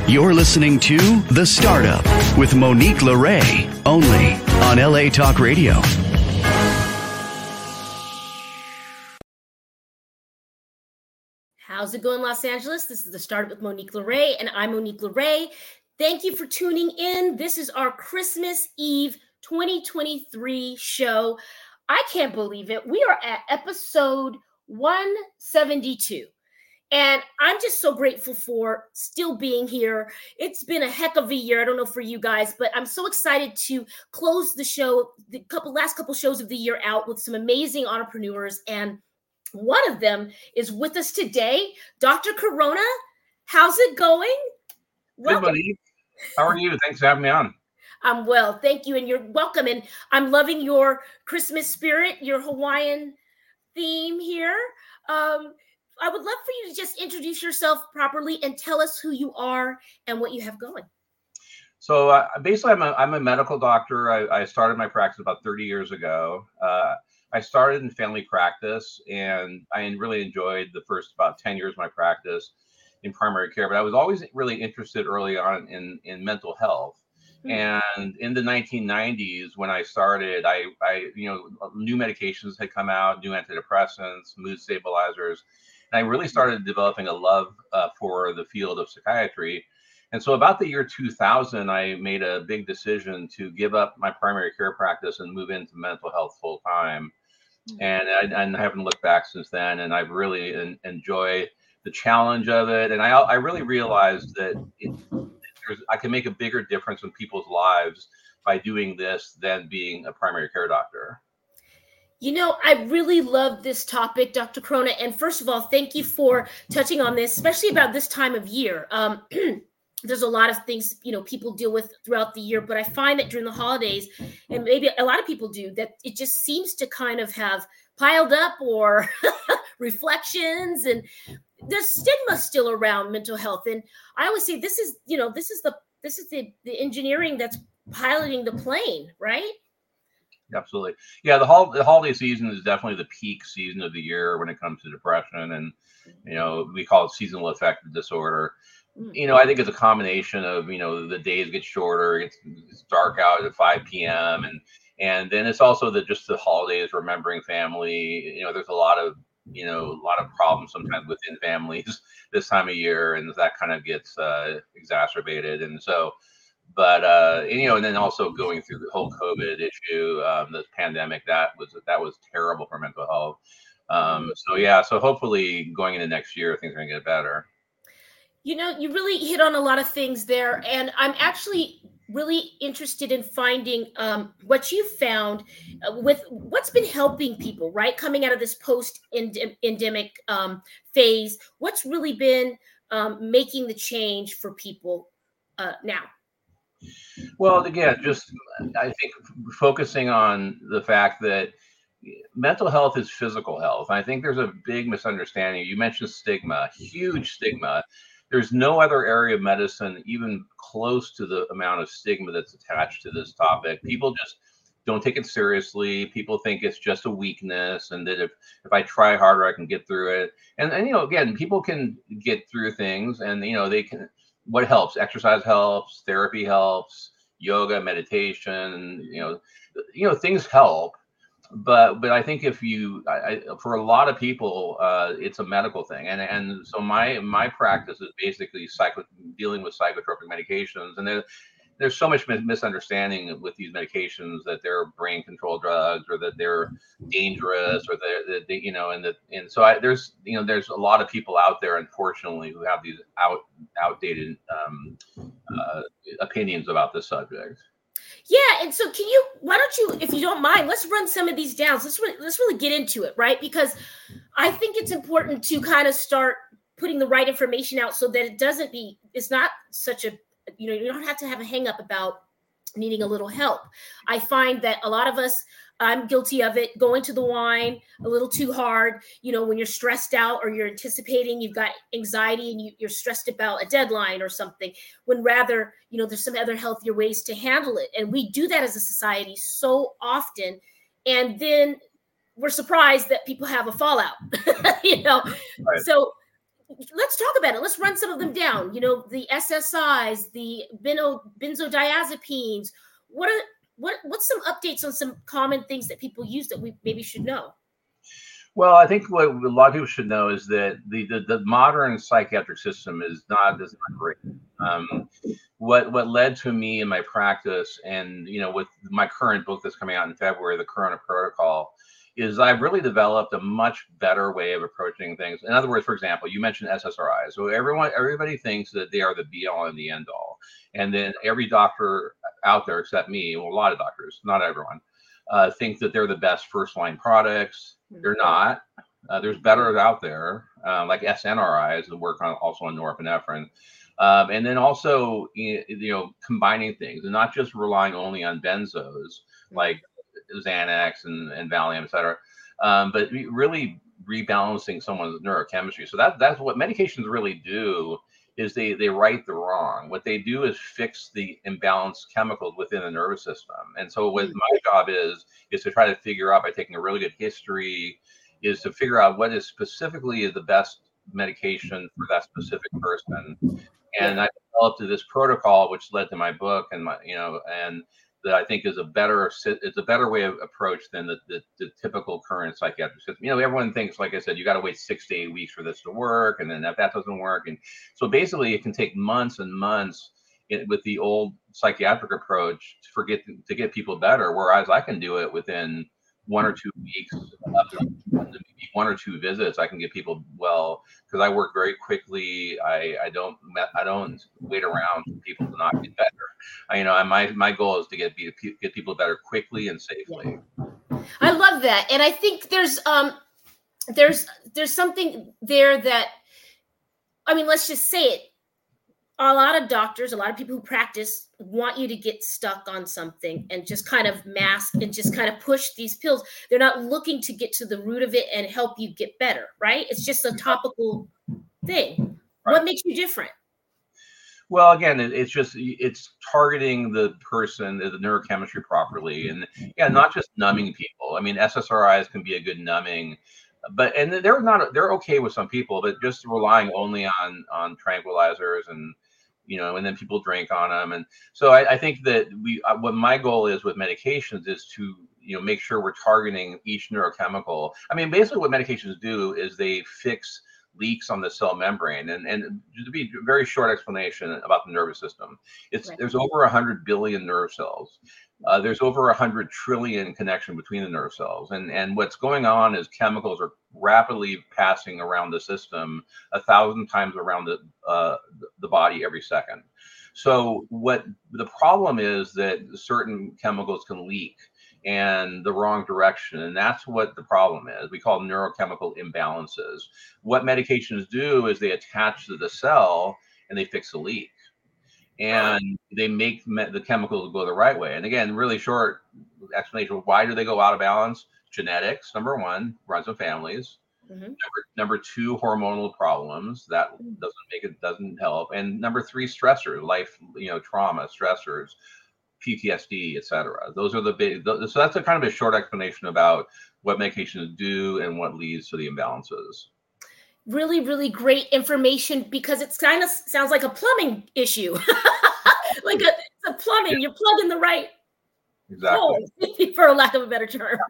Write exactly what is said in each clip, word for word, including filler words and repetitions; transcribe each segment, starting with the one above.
You're listening to The Startup with Monique LeRae, only on L A Talk Radio. How's it going, Los Angeles? This is The Startup with Monique LeRae, and I'm Monique LeRae. Thank you for tuning in. This is our Christmas Eve twenty twenty-three show. I can't believe it. We are at episode one seventy-two. And I'm just so grateful for still being here. It's been a heck of a year. I don't know for you guys, but I'm so excited to close the show, the couple last couple shows of the year out with some amazing entrepreneurs. And one of them is with us today, Doctor Corona. How's it going? Good, buddy. How are you? Thanks for having me on. I'm well. Thank you. And you're welcome. And I'm loving your Christmas spirit, your Hawaiian theme here. Um, I would love for you to just introduce yourself properly and tell us who you are and what you have going. So uh, basically, I'm a, I'm a medical doctor. I, I started my practice about thirty years ago. Uh, I started in family practice, and I really enjoyed the first about ten years of my practice in primary care. But I was always really interested early on in, in mental health. Mm-hmm. And in the nineteen nineties, when I started, I, I, you know, new medications had come out, new antidepressants, mood stabilizers. And I really started developing a love uh, for the field of psychiatry. And so about the year two thousand, I made a big decision to give up my primary care practice and move into mental health full time. Mm-hmm. And I, and I haven't looked back since then. And I've really en- enjoyed the challenge of it. And I, I really realized that it, there's, I can make a bigger difference in people's lives by doing this than being a primary care doctor. You know, I really love this topic, Doctor Corona. And first of all, thank you for touching on this, especially about this time of year. Um, there's a lot of things, you know, people deal with throughout the year, but I find that during the holidays, and maybe a lot of people do, that it just seems to kind of have piled up or reflections, and there's stigma still around mental health. And I always say this is, you know, this is the this is the, the engineering that's piloting the plane, right? Absolutely. Yeah, the, hol- the holiday season is definitely the peak season of the year when it comes to depression. And, you know, we call it seasonal affective disorder. You know, I think it's a combination of, you know, the days get shorter, it's, it's dark out at five p.m. And and then it's also the just the holidays, remembering family. You know, there's a lot of, you know, a lot of problems sometimes within families this time of year. And that kind of gets uh, exacerbated. And so But, uh, and, you know, and then also going through the whole COVID issue, um, the pandemic, that was that was terrible for mental health. Um, so, yeah, so hopefully going into next year, things are going to get better. You know, you really hit on a lot of things there. And I'm actually really interested in finding um, what you found uh, with what's been helping people, right? Coming out of this post-endemic um, phase, what's really been um, making the change for people uh, now? Well, again, just I think focusing on the fact that mental health is physical health. I think there's a big misunderstanding. You mentioned stigma, huge stigma. There's no other area of medicine even close to the amount of stigma that's attached to this topic. People just don't take it seriously. People think it's just a weakness, and that if, if I try harder, I can get through it. And, and, you know, again, people can get through things, and, you know, they can. What helps? Exercise helps, therapy helps, yoga, meditation, you know, you know, things help. But but I think if you, I, I, for a lot of people, uh, it's a medical thing. And and so my my practice is basically psycho, dealing with psychotropic medications. And there, there's so much misunderstanding with these medications that they're brain control drugs, or that they're dangerous, or that they, you know, and that and so I, there's you know there's a lot of people out there, unfortunately, who have these out outdated um, uh, opinions about this subject. Yeah, and so can you? Why don't you, if you don't mind, let's run some of these down. Let's really, let's really get into it, right? Because I think it's important to kind of start putting the right information out so that it doesn't be. It's not such a You know, you don't have to have a hang up about needing a little help. I find that a lot of us, I'm guilty of it, going to the wine a little too hard. You know, when you're stressed out or you're anticipating, you've got anxiety and you, you're stressed about a deadline or something, when rather, you know, there's some other healthier ways to handle it. And we do that as a society so often. And then we're surprised that people have a fallout, you know. Right. So let's talk about it. Let's run some of them down. You know, the S S Is, the beno, benzodiazepines. What are what what's some updates on some common things that people use that we maybe should know? Well, I think what a lot of people should know is that the the, the modern psychiatric system is not is not great. Um, what what led to me in my practice, and you know, with my current book that's coming out in February, the Corona Protocol, is I've really developed a much better way of approaching things. In other words, for example, you mentioned S S R Is. So everyone, everybody thinks that they are the be all and the end all. And then every doctor out there, except me, well, a lot of doctors, not everyone, uh, think that they're the best first line products. They're not. Uh, there's better out there, uh, like S N R Is that work on also on norepinephrine. Um, and then also, you know, combining things and not just relying only on benzos, like Xanax and, and Valium, et cetera, um, but really rebalancing someone's neurochemistry. So that that's what medications really do, is they they right the wrong. What they do is fix the imbalanced chemicals within the nervous system. And so what my job is, is to try to figure out, by taking a really good history, is to figure out what is specifically the best medication for that specific person. And I developed this protocol, which led to my book, and my, you know, and that I think is a better it's a better way of approach than the, the, the typical current psychiatric system. You know, everyone thinks, like I said, you got to wait six to eight weeks for this to work, and then if that doesn't work, and so basically it can take months and months it, with the old psychiatric approach to forget to get people better. Whereas I can do it within one or two weeks, up to maybe one or two visits. I can get people well because I work very quickly. I, I don't I don't wait around for people to not get better. I, you know, my my goal is to get get people better quickly and safely. I love that, and I think there's um there's there's something there that, I mean, let's just say it. A lot of doctors, a lot of people who practice want you to get stuck on something and just kind of mask and just kind of push these pills. They're not looking to get to the root of it and help you get better, right? It's just a topical thing. Right. What makes you different? Well, again, it, it's just, it's targeting the person, the neurochemistry properly. And yeah, not just numbing people. I mean, S S R Is can be a good numbing, but, and they're not, they're okay with some people, but just relying only on, on tranquilizers and, you know, and then people drink on them. And so I, I think that we, uh, what my goal is with medications is to, you know, make sure we're targeting each neurochemical. I mean, basically what medications do is they fix leaks on the cell membrane. And, and to be a very short explanation about the nervous system, it's, right. There's over a hundred billion nerve cells. Uh, there's over a hundred trillion connection between the nerve cells. And, and what's going on is chemicals are rapidly passing around the system a thousand times around the, uh, the body every second. So what the problem is that certain chemicals can leak and the wrong direction. And that's what the problem is. We call them neurochemical imbalances. What medications do is they attach to the cell and they fix the leak. And they make me- the chemicals go the right way. And again, really short explanation of why do they go out of balance? Genetics, number one, runs in families. Mm-hmm. Number, number two, hormonal problems. That doesn't make it, doesn't help. And number three, stressors, life, you know, trauma, stressors, P T S D, et cetera. Those are the big, so that's a kind of a short explanation about what medications do and what leads to the imbalances. Really, really great information, because it kind of sounds like a plumbing issue. Like a, it's a plumbing, yeah. You're plugging the right exactly hole, for a lack of a better term.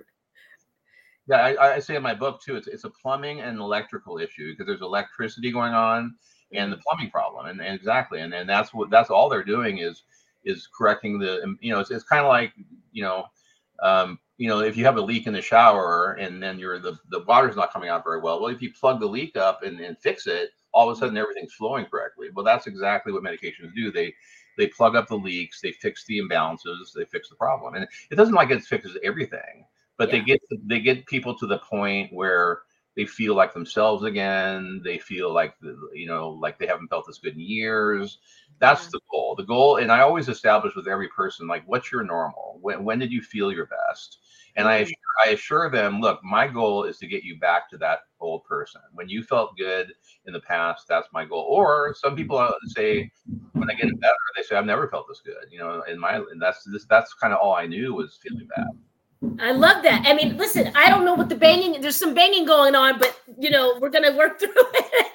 Yeah, I, I say in my book too, it's it's a plumbing and electrical issue, because there's electricity going on and the plumbing problem. And, and exactly. And, and that's what, that's all they're doing is, is correcting the, you know, it's, it's kind of like, you know, um, you know, if you have a leak in the shower and then you're the, the water's not coming out very well. Well, if you plug the leak up and, and fix it, all of a sudden everything's flowing correctly. Well, that's exactly what medications do. They they plug up the leaks, they fix the imbalances, they fix the problem. And it doesn't like it fixes everything, but yeah. they get they get people to the point where they feel like themselves again. They feel like, you know, like they haven't felt this good in years. That's yeah. the goal. The goal, and I always establish with every person, like, what's your normal? When when did you feel your best? And I assure, I assure them, look, my goal is to get you back to that old person. When you felt good in the past, that's my goal. Or some people say, when I get it better, they say, I've never felt this good. You know, in my, and that's this, that's kind of all I knew was feeling bad. I love that. I mean, listen, I don't know what the banging, there's some banging going on, but, you know, we're going to work through it.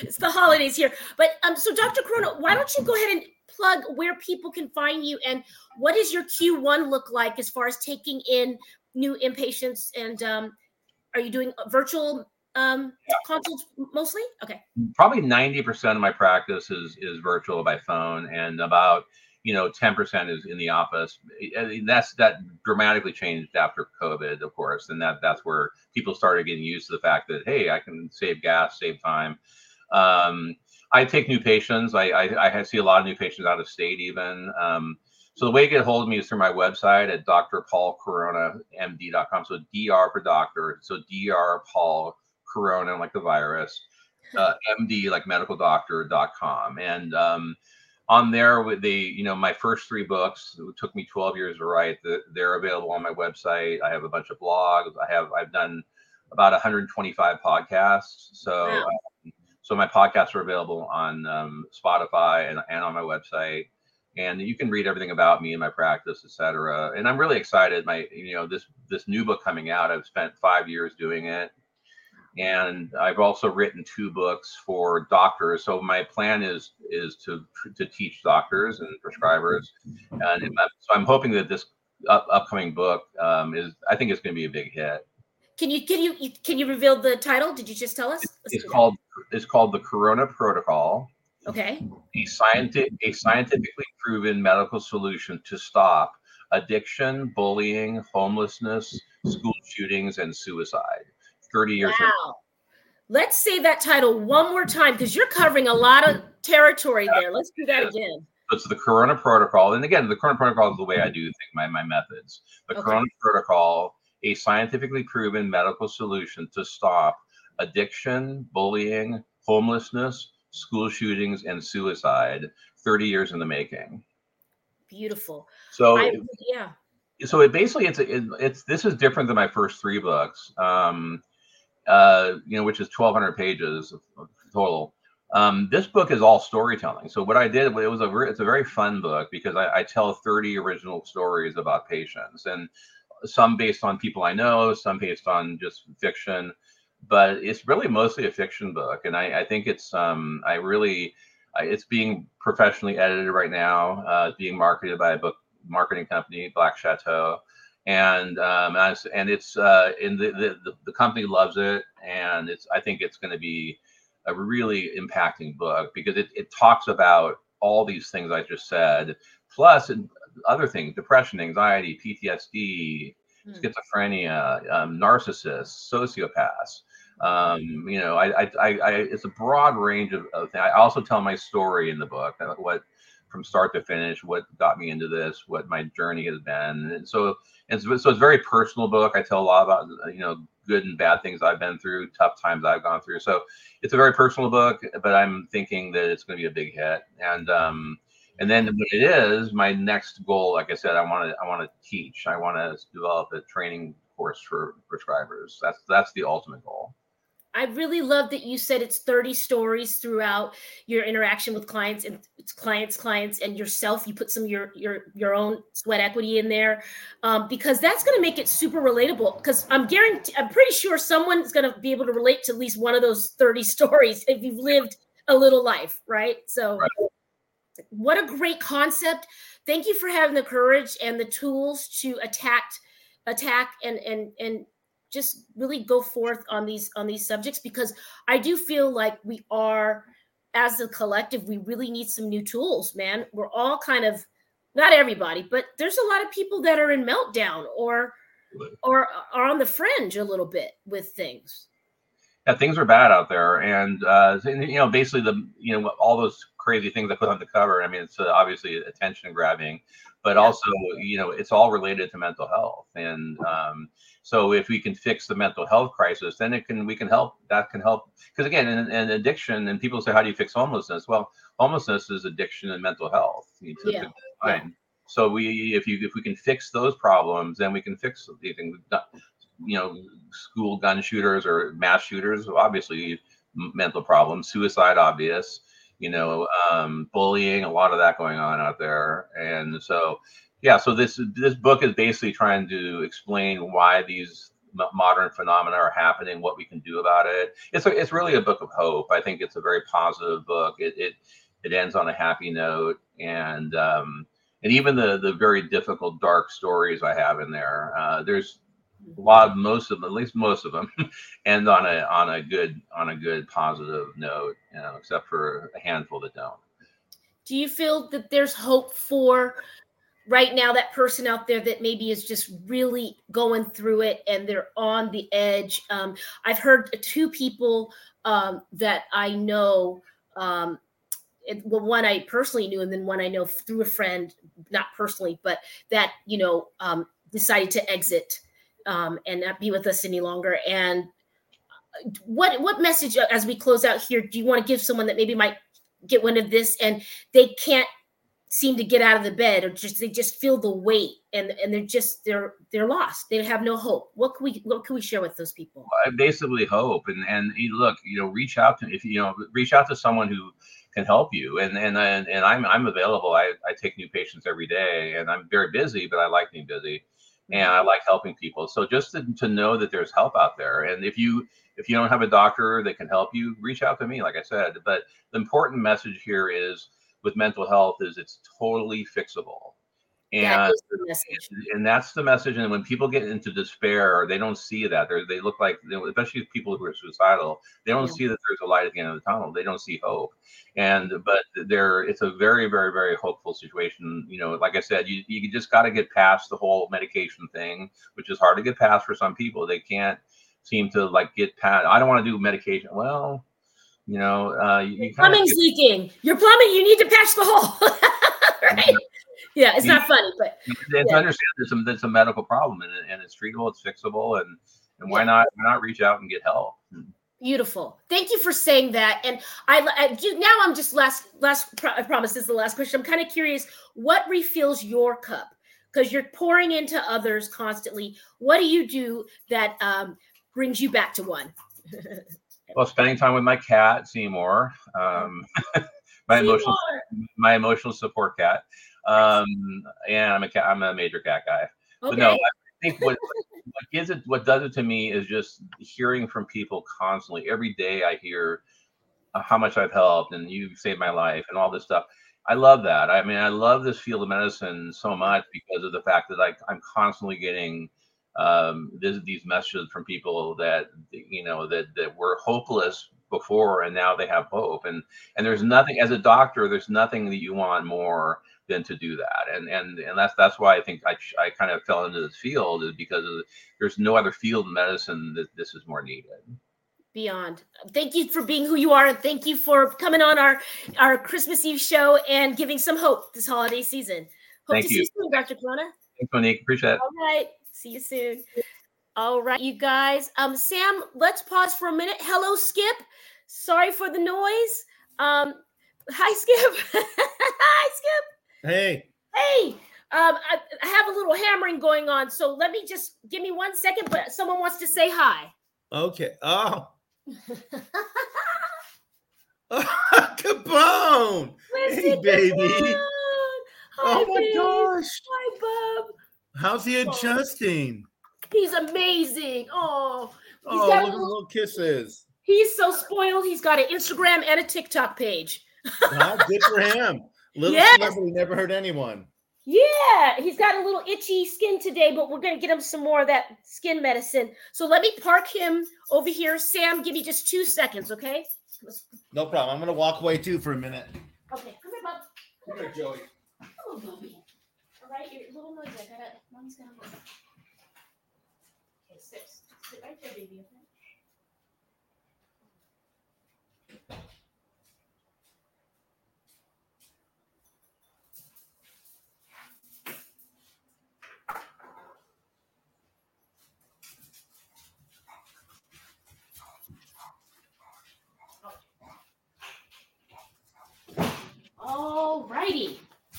It's the holidays here. But um, so Doctor Corona, why don't you go ahead and plug where people can find you, and what does your Q one look like as far as taking in new inpatients? And um, are you doing virtual um, yeah. consults mostly? Okay. Probably ninety percent of my practice is is virtual by phone, and about you know ten percent is in the office. And that's that dramatically changed after COVID, of course, and that that's where people started getting used to the fact that, hey, I can save gas, save time. Um, I take new patients. I, I I see a lot of new patients out of state even. Um, so the way to get a hold of me is through my website at D R Paul Corona M D dot com. So D R for doctor. So D R Paul Corona, like the virus. Uh, M D like medical doctor dot com. And um, on there, with the you know my first three books, it took me twelve years to write. They're available on my website. I have a bunch of blogs. I have I've done about one hundred twenty-five podcasts. So. Wow. Um, So my podcasts are available on um, Spotify and, and on my website, and you can read everything about me and my practice, et cetera. And I'm really excited. My, you know, this this new book coming out. I've spent five years doing it, and I've also written two books for doctors. So my plan is is to to teach doctors and prescribers, and so I'm hoping that this up, upcoming book um, is. I think it's going to be a big hit. Can you can you can you reveal the title? Did you just tell us? Let's it's called that. It's called the Corona Protocol. Okay. A scientific a scientifically proven medical solution to stop addiction, bullying, homelessness, school shootings, and suicide. Thirty years. Wow. Ago. Let's say that title one more time because you're covering a lot of territory yeah. there. Let's do that again. It's the Corona Protocol, and again, the Corona Protocol is the way I do think my my methods. The okay. Corona Protocol. A scientifically proven medical solution to stop addiction, bullying, homelessness, school shootings, and suicide. thirty years in the making. Beautiful. So I, yeah. So it basically it's it, it's this is different than my first three books. Um, uh, you know, which is twelve hundred pages total. Um, this book is all storytelling. So what I did, it was a it's a very fun book because I, I tell thirty original stories about patients, and some based on people I know, some based on just fiction, but it's really mostly a fiction book. And I, I think it's, um, I really, I, it's being professionally edited right now, uh, being marketed by a book marketing company, Black Chateau. And, um, and it's, uh, in the, the, the company loves it. And it's, I think it's going to be a really impacting book because it, it talks about all these things I just said, plus other things: depression, anxiety, P T S D, hmm. schizophrenia, um, narcissists, sociopaths. Um, you know, I, I, I, I, it's a broad range of, of things. I also tell my story in the book, what from start to finish, what got me into this, what my journey has been, and so, and so, so it's a very personal book. I tell a lot about, you know, good and bad things I've been through, tough times I've gone through. So it's a very personal book, but I'm thinking that it's going to be a big hit, and um. And then when it is, my next goal, like I said, I want to I want to teach. I want to develop a training course for prescribers. That's that's the ultimate goal. I really love that you said it's thirty stories throughout your interaction with clients and it's clients, clients, and yourself. You put some of your your your own sweat equity in there, um, because that's going to make it super relatable. Because I'm guaranteed, I'm pretty sure someone's going to be able to relate to at least one of those thirty stories if you've lived a little life, right? So. Right. What a great concept. Thank you for having the courage and the tools to attack, attack and, and, and just really go forth on these, on these subjects, because I do feel like we are, as a collective, we really need some new tools, man. We're all kind of, not everybody, but there's a lot of people that are in meltdown or, or are on the fringe a little bit with things. Yeah, things are bad out there. And, uh, you know, basically the, you know, all those crazy things I put on the cover. I mean, it's uh, obviously attention grabbing, but yeah. also, you know, it's all related to mental health. And um, so if we can fix the mental health crisis, then it can, we can help, that can help. Because again, in, in addiction, and people say, how do you fix homelessness? Well, homelessness is addiction and mental health. You know, yeah. yeah. So we, if you, if we can fix those problems, then we can fix the thing. You know, school gun shooters or mass shooters, obviously mental problems, suicide, obvious. You know, um, bullying, a lot of that going on out there. And so, yeah, so this this book is basically trying to explain why these modern phenomena are happening, what we can do about it. It's a, it's really a book of hope. I think it's a very positive book. It it, it ends on a happy note, and um, and even the the very difficult, dark stories I have in there. Uh, there's a lot, most of them, at least most of them, end on a on a good on a good positive note, you know, except for a handful that don't. Do you feel that there's hope for right now that person out there that maybe is just really going through it and they're on the edge? Um, I've heard two people um, that I know, um, it, well, one I personally knew, and then one I know through a friend, not personally, but that, you know, um, decided to exit um, and not be with us any longer. And what, what message, as we close out here, do you want to give someone that maybe might get wind of this and they can't seem to get out of the bed, or just they just feel the weight and and they're just they're they're lost, they have no hope? What can we what can we share with those people? I basically hope, and and you look, you know, reach out to, if you know, reach out to someone who can help you, and and and, and I'm I'm available. I, I take new patients every day, and I'm very busy, but I like being busy, and I like helping people. So just to, to know that there's help out there, and if you if you don't have a doctor that can help you, reach out to me, like I said. But the important message here is, with mental health, is it's totally fixable. And, that is the message. and that's the message. And when people get into despair, they don't see that. They're, they look like, especially people who are suicidal, they don't yeah. see that there's a light at the end of the tunnel. They don't see hope. And but there, it's a very, very, very hopeful situation. You know, like I said, you you just got to get past the whole medication thing, which is hard to get past for some people. They can't seem to like get past. I don't want to do medication. Well, you know, uh, you, you plumbing's get, leaking. Your plumbing, you need to patch the hole. Right? Yeah, it's not funny, but it's yeah. to understand it's a, it's a medical problem, and, and it's treatable, it's fixable, and and why yeah. not why not reach out and get help? Beautiful. Thank you for saying that. And I, I now I'm just last last. I promise this is the last question. I'm kind of curious, what refills your cup? Because you're pouring into others constantly. What do you do that um, brings you back to one? Well, spending time with my cat, Seymour, um, my Seymour. emotional, my emotional support cat, um, and I'm a cat. I'm a major cat guy. Okay. But no, I think what what gives it, what does it to me, is just hearing from people constantly. Every day, I hear how much I've helped, and you've saved my life, and all this stuff. I love that. I mean, I love this field of medicine so much because of the fact that I, I'm constantly getting um this, these messages from people that, you know, that that were hopeless before, and now they have hope. And and there's nothing, as a doctor, there's nothing that you want more than to do that. And and and that's that's why I think I I kind of fell into this field, is because of, there's no other field of medicine that this is more needed. Beyond. Thank you for being who you are, and thank you for coming on our our Christmas Eve show and giving some hope this holiday season. Hope Thank to you. see you soon, Doctor Corona. Thanks, Monique. Appreciate it. All right. See you soon. All right, you guys. Um, Sam, let's pause for a minute. Hello, Skip. Sorry for the noise. Um, hi, Skip. Hi, Skip. Hey. Hey. Um, I, I have a little hammering going on, so let me just give me one second. But someone wants to say hi. Okay. Oh. Kaboom! Hey, baby. Hi, oh my babe. gosh. Hi, Bub. How's he adjusting? He's amazing. Oh, he's oh, got look at little, little kisses. He's so spoiled. He's got an Instagram and a TikTok page. Wow, good for him. Little yes. celebrity never hurt anyone. Yeah, he's got a little itchy skin today, but we're going to get him some more of that skin medicine. So let me park him over here. Sam, give me just two seconds, okay? No problem. I'm going to walk away too for a minute. Okay, come here, Bub. Come here, Joey. Hello, Bubby. All right, you're a little noisy. I gotta, Mommy's got to move. Okay, sit. Sit right there, baby, okay? All righty.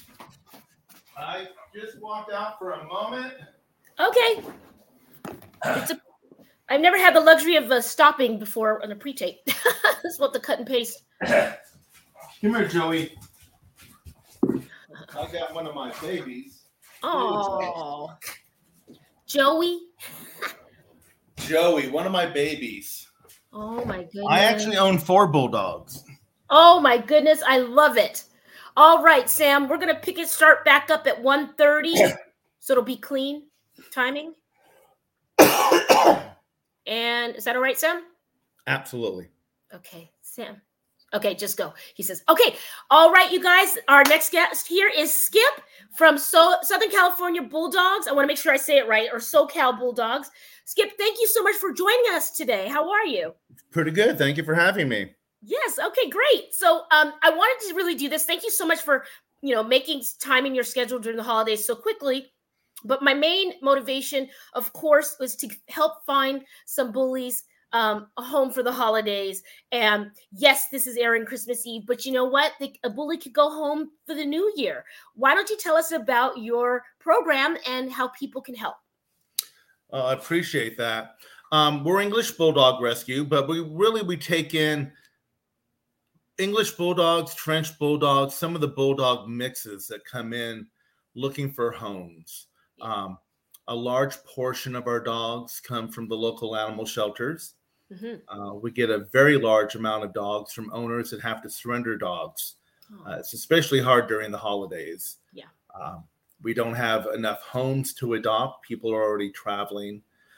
I just walked out for a moment. Okay. It's a, I've never had the luxury of uh, stopping before on a pre-tape. That's what the cut and paste. Come here, Joey. I got one of my babies. Oh, Joey. Joey, one of my babies. Oh my goodness. I actually own four bulldogs. Oh my goodness, I love it. All right, Sam, we're gonna pick it start back up at one thirty, so it'll be clean timing. And is that all right, Sam? Absolutely. Okay, Sam. Okay, just go. He says, okay, all right, you guys. Our next guest here is Skip from so- Southern California Bulldogs. I want to make sure I say it right, or SoCal Bulldogs. Skip, thank you so much for joining us today. How are you? Pretty good. Thank you for having me. Yes. Okay, great. So um, I wanted to really do this. Thank you so much for, you know, making time in your schedule during the holidays so quickly. But my main motivation, of course, was to help find some bullies um, a home for the holidays. And yes, this is airing Christmas Eve, but you know what? The, a bully could go home for the new year. Why don't you tell us about your program and how people can help? Uh, I appreciate that. Um, we're English Bulldog Rescue, but we really, we take in English Bulldogs, French Bulldogs, some of the Bulldog mixes that come in looking for homes. Um, a large portion of our dogs come from the local animal shelters. Mm-hmm. Uh, we get a very large amount of dogs from owners that have to surrender dogs. Oh. Uh, it's especially hard during the holidays. Yeah. Um, we don't have enough homes to adopt. People are already traveling.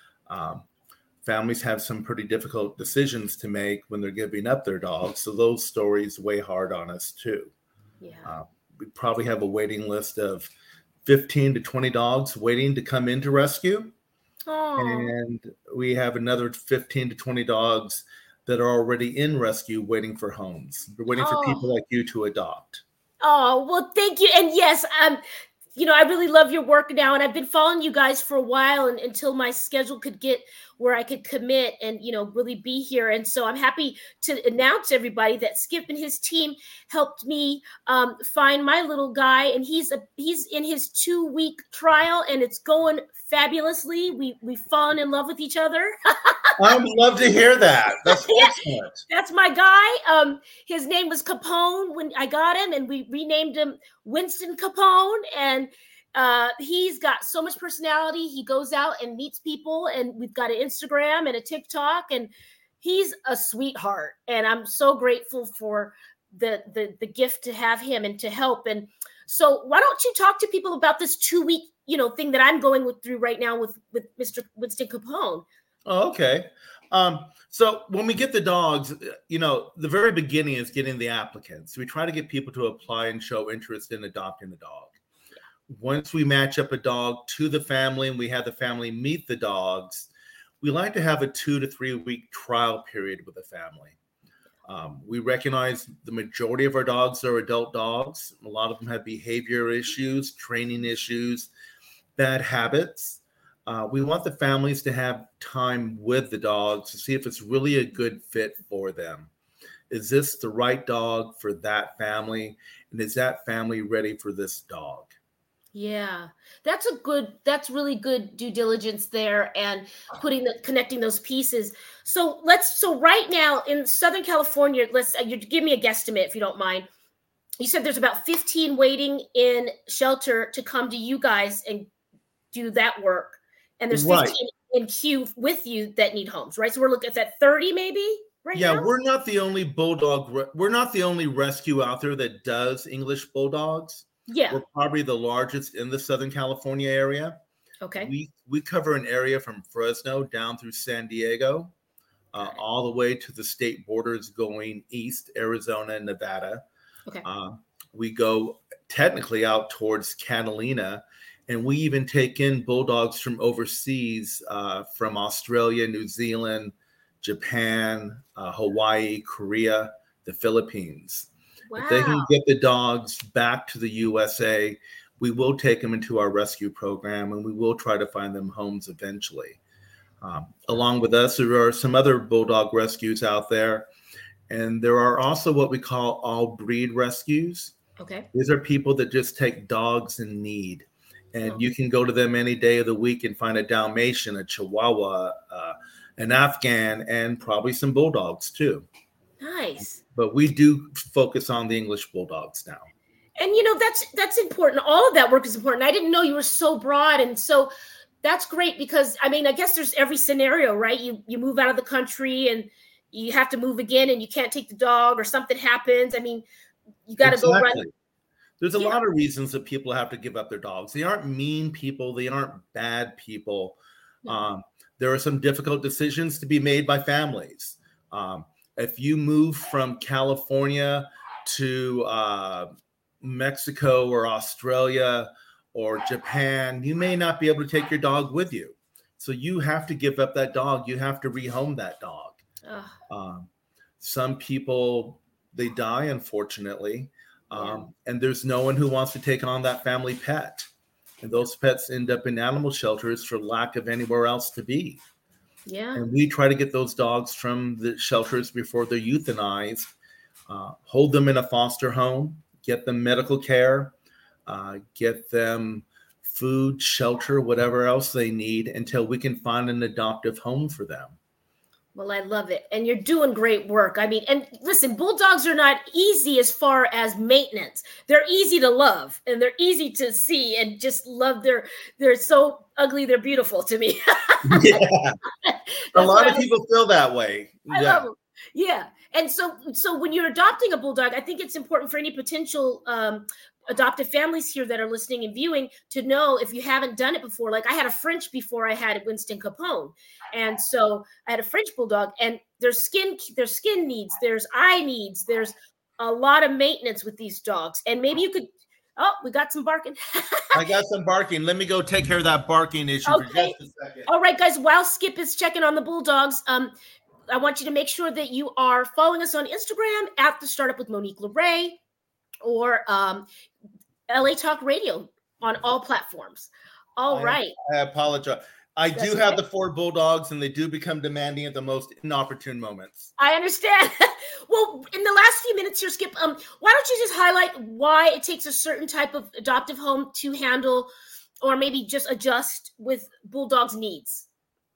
Um, families have some pretty difficult decisions to make when they're giving up their dogs. So those stories weigh hard on us too. Yeah. Uh, we probably have a waiting list of fifteen to twenty dogs waiting to come into rescue. Oh. And we have another fifteen to twenty dogs that are already in rescue waiting for homes. We're waiting oh. for people like you to adopt. Oh, well, thank you. And yes, um, you know, I really love your work now, and I've been following you guys for a while and, until my schedule could get where I could commit and, you know, really be here. And so I'm happy to announce to everybody that Skip and his team helped me um, find my little guy, and he's a, he's in his two week trial, and it's going fabulously. We we've fallen in love with each other. I would love to hear that. That's excellent. That's my guy. Um, his name was Capone when I got him, and we renamed him Winston Capone. And uh, he's got so much personality. He goes out and meets people, and we've got an Instagram and a TikTok, and he's a sweetheart. And I'm so grateful for the the the gift to have him and to help. And so, why don't you talk to people about this two week, you know, thing that I'm going with through right now with with Mister Winston Capone? Oh, okay. Um, so when we get the dogs, you know, the very beginning is getting the applicants. We try to get people to apply and show interest in adopting a dog. Once we match up a dog to the family and we have the family meet the dogs, we like to have a two to three week trial period with the family. Um, we recognize the majority of our dogs are adult dogs. A lot of them have behavior issues, training issues, bad habits. Uh, we want the families to have time with the dogs to see if it's really a good fit for them. Is this the right dog for that family? And is that family ready for this dog? Yeah, that's a good, that's really good due diligence there and putting the, connecting those pieces. So let's, so right now in Southern California, let's, you give me a guesstimate if you don't mind. You said there's about fifteen waiting in shelter to come to you guys and do that work. And there's fifteen right. in queue with you that need homes, right? So we're looking at that thirty maybe right yeah, now? we're not the only bulldog. We're not the only rescue out there that does English bulldogs. Yeah. We're probably the largest in the Southern California area. Okay. We we cover an area from Fresno down through San Diego, uh, all the way to the state borders going east, Arizona and Nevada. Okay. Uh, we go technically out towards Catalina. And we even take in bulldogs from overseas, uh, from Australia, New Zealand, Japan, uh, Hawaii, Korea, the Philippines. Wow. If they can get the dogs back to the U S A, we will take them into our rescue program, and we will try to find them homes eventually. Um, along with us, there are some other bulldog rescues out there. And there are also what we call all breed rescues. Okay. These are people that just take dogs in need. And oh. you can go to them any day of the week and find a Dalmatian, a Chihuahua, uh, an Afghan, and probably some bulldogs too. Nice. But we do focus on the English bulldogs now. And, you know, that's that's important. All of that work is important. I didn't know you were so broad and so that's great because I mean, I guess there's every scenario, right? You you move out of the country and you have to move again and you can't take the dog or something happens. I mean, you got to exactly. go run. There's a yeah. lot of reasons that people have to give up their dogs. They aren't mean people. They aren't bad people. No. Um, there are some difficult decisions to be made by families. Um, if you move from California to uh, Mexico or Australia or Japan, you may not be able to take your dog with you. So you have to give up that dog. You have to rehome that dog. Um, some people, they die, unfortunately, um, yeah. and there's no one who wants to take on that family pet. And those pets end up in animal shelters for lack of anywhere else to be. Yeah. And we try to get those dogs from the shelters before they're euthanized, uh, hold them in a foster home, get them medical care, uh, get them food, shelter, whatever else they need until we can find an adoptive home for them. Well, I love it. And you're doing great work. I mean, and listen, bulldogs are not easy as far as maintenance. They're easy to love and they're easy to see and just love their, they're so ugly. They're beautiful to me. Yeah. A lot of people feel that way. I yeah. love them. Yeah. And so, so when you're adopting a bulldog, I think it's important for any potential um, adoptive families here that are listening and viewing to know if you haven't done it before. Like I had a French before I had Winston Capone. And so I had a French bulldog and there's skin, there's skin needs, there's eye needs, there's a lot of maintenance with these dogs. And maybe you could, oh, we got some barking. I got some barking. Let me go take care of that barking issue okay. for just a second. All right, guys, while Skip is checking on the bulldogs, um, I want you to make sure that you are following us on Instagram at The Startup with Monique LeRae or um, L A Talk Radio on all platforms. All I, right. I apologize. I That's do have okay. the four bulldogs, and they do become demanding at the most inopportune moments. I understand. Well, in the last few minutes here, Skip, um, why don't you just highlight why it takes a certain type of adoptive home to handle or maybe just adjust with bulldogs' needs?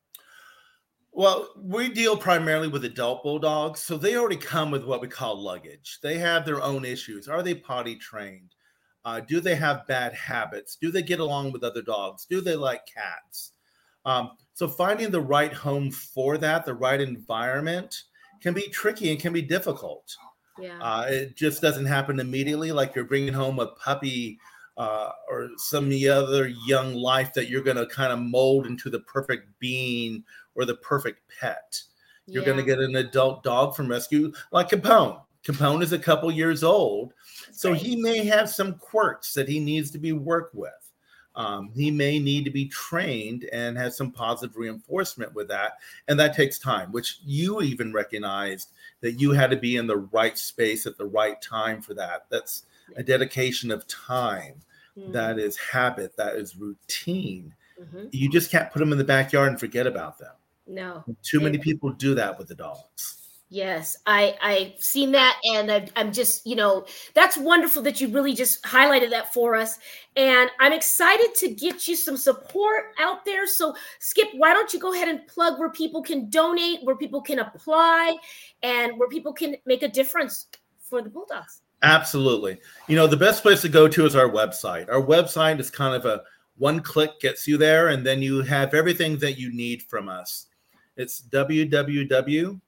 Well, we deal primarily with adult bulldogs, so they already come with what we call luggage. They have their own issues. Are they potty trained? Uh, do they have bad habits? Do they get along with other dogs? Do they like cats? Um, so finding the right home for that, the right environment, can be tricky and can be difficult. Yeah. Uh, it just doesn't happen immediately, like you're bringing home a puppy uh, or some other young life that you're going to kind of mold into the perfect being or the perfect pet. You're Yeah. going to get an adult dog from rescue like Capone. Capone is a couple years old, so Right. he may have some quirks that he needs to be worked with. Um, he may need to be trained and have some positive reinforcement with that. And that takes time, which you even recognized that you had to be in the right space at the right time for that. That's a dedication of time. Mm. That is habit. That is routine. Mm-hmm. You just can't put them in the backyard and forget about them. No. Too many Yeah. people do that with the dogs. Yes, I, I've seen that. And I've, I'm just, you know, that's wonderful that you really just highlighted that for us. And I'm excited to get you some support out there. So Skip, why don't you go ahead and plug where people can donate, where people can apply, and where people can make a difference for the Bulldogs? Absolutely. You know, the best place to go to is our website. Our website is kind of a one click gets you there, and then you have everything that you need from us. It's w w w dot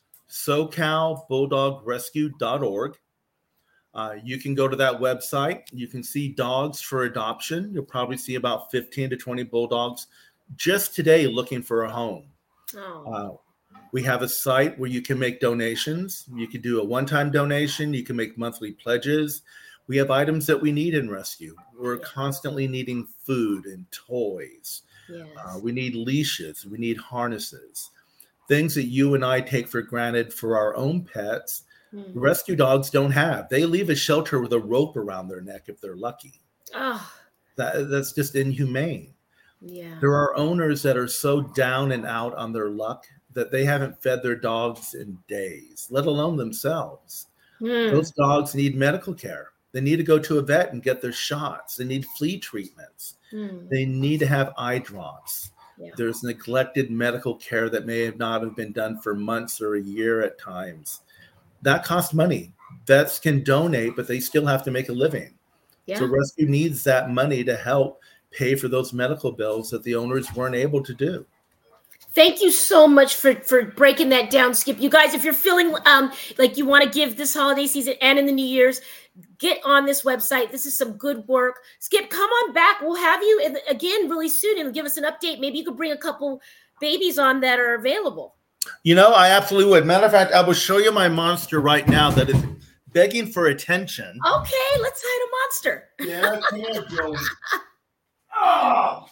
socal bulldog rescue dot org. Uh, you can go to that website. You can see dogs for adoption. You'll probably see about fifteen to twenty bulldogs just today looking for a home. Oh. Uh, we have a site where you can make donations. You can do a one-time donation. You can make monthly pledges. We have items that we need in rescue. We're constantly needing food and toys. Yes. Uh, we need leashes. We need harnesses. Things that you and I take for granted for our own pets, Mm. rescue dogs don't have. They leave a shelter with a rope around their neck if they're lucky. Oh, That, that's just inhumane. yeah. There are owners that are so down and out on their luck that they haven't fed their dogs in days, let alone themselves. Mm. Those dogs need medical care. They need to go to a vet and get their shots. They need flea treatments. Mm. They need to have eye drops. Yeah. There's neglected medical care that may have not have been done for months or a year at times. That costs money. Vets can donate, but they still have to make a living. Yeah. So rescue needs that money to help pay for those medical bills that the owners weren't able to do. Thank you so much for, for breaking that down, Skip. You guys, if you're feeling um, like you want to give this holiday season and in the New Year's, get on this website. This is some good work. Skip, come on back. We'll have you in, again really soon and give us an update. Maybe you could bring a couple babies on that are available. You know, I absolutely would. Matter of fact, I will show you my monster right now that is begging for attention. Okay, let's hide a monster. Yeah, come here, Joey. Oh!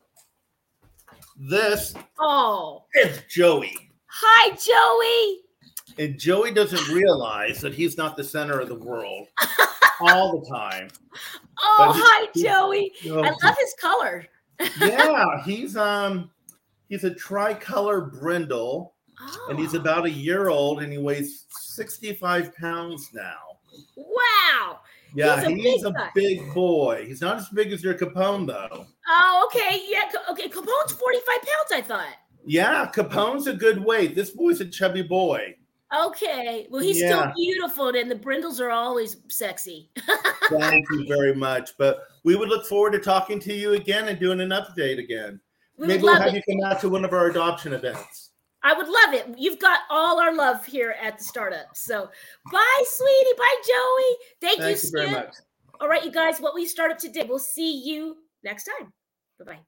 This oh. is Joey. Hi, Joey. And Joey doesn't realize that he's not the center of the world all the time. Oh, hi, Joey. Oh, I love his color. Yeah, he's um he's a tricolor brindle, oh. and he's about a year old, and he weighs sixty-five pounds now. Wow. Yeah, he's a, he's big, a big boy. He's not as big as your Capone, though. Oh, okay. Yeah, okay. Capone's forty-five pounds, I thought. Yeah, Capone's a good weight. This boy's a chubby boy. Okay. Well, he's yeah. still beautiful, and the brindles are always sexy. Thank you very much. But we would look forward to talking to you again and doing an update again. We Maybe we'll have it. you come out to one of our adoption events. I would love it. You've got all our love here at the startup. So bye, sweetie. Bye, Joey. Thank, Thank you, Skip. Very much. All right, you guys, what we start up today. We'll see you next time. Bye-bye.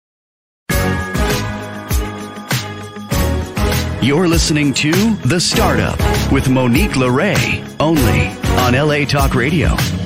You're listening to The Startup with Monique LeRae, only on L A Talk Radio.